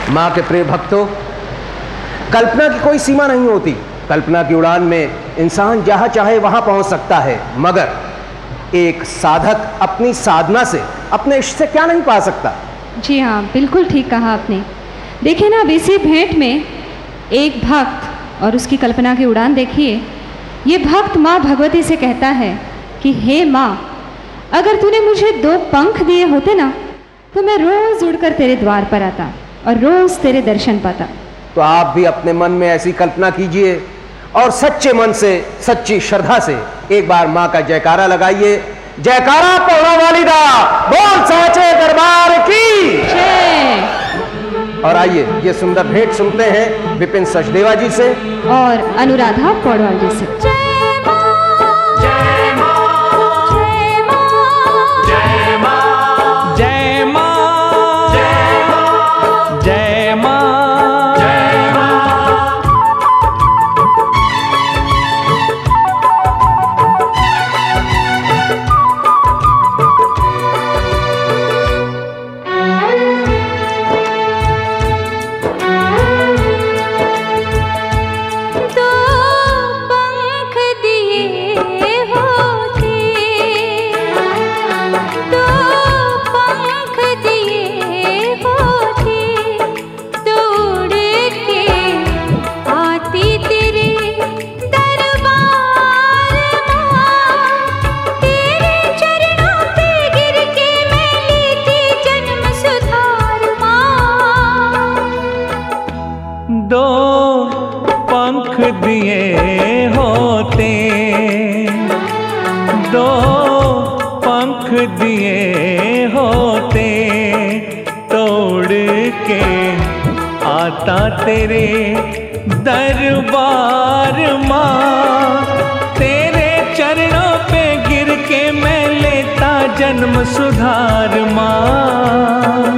माँ के प्रिय भक्तों, कल्पना की कोई सीमा नहीं होती। कल्पना की उड़ान में इंसान जहां चाहे वहां पहुंच सकता है, मगर एक साधक अपनी साधना से अपने इष्ट से क्या नहीं पा सकता। जी हाँ, बिल्कुल ठीक कहा आपने। देखिए ना, अब इसी भेंट में एक भक्त और उसकी कल्पना की उड़ान देखिए। ये भक्त माँ भगवती से कहता है कि हे माँ, अगर तूने मुझे 2 पंख दिए होते ना, तो मैं रोज उड़कर तेरे द्वार पर आता और रोज तेरे दर्शन पाता। तो आप भी अपने मन में ऐसी कल्पना कीजिए और सच्चे मन से, सच्ची श्रद्धा से एक बार माँ का जयकारा लगाइए। जयकारा पौड़ा वाली दा, बोल साचे दरबार की जय। और आइए ये सुंदर भेंट सुनते हैं विपिन सचदेवा जी से और अनुराधा पौड़वाल जी से। दिए होते, 2 पंख दिए होते, तोड़ के आता तेरे दरबार माँ। तेरे चरणों पे गिर के मैं लेता जन्म सुधार माँ।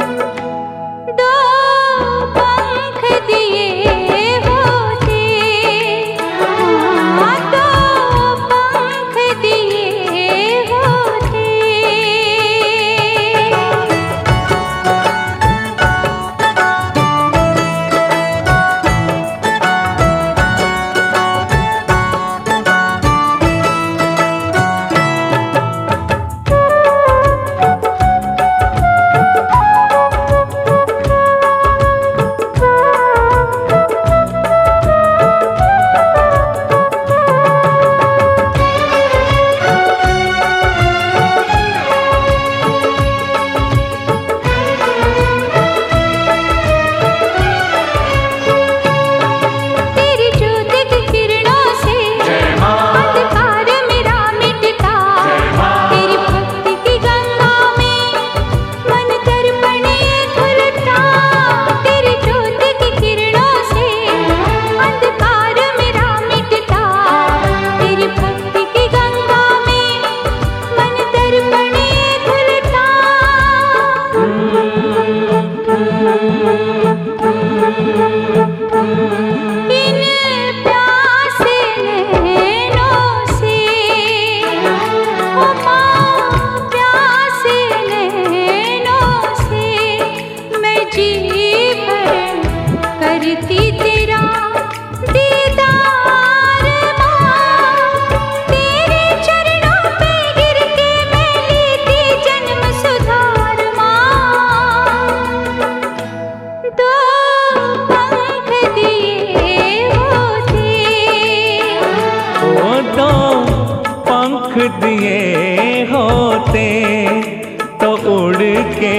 दिए होते तो उड़ के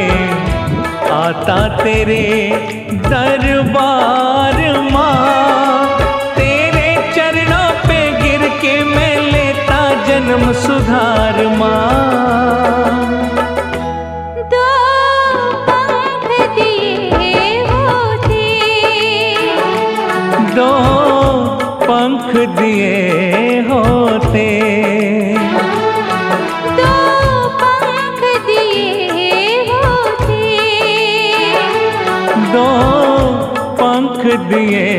आता तेरे दरबार माँ। तेरे चरणों पे गिर के मैं लेता जन्म सुधार माँ। 2 पंख दिए होते, 2 पंख दिए होते, 2 पंख दिए होते, 2 पंख दिए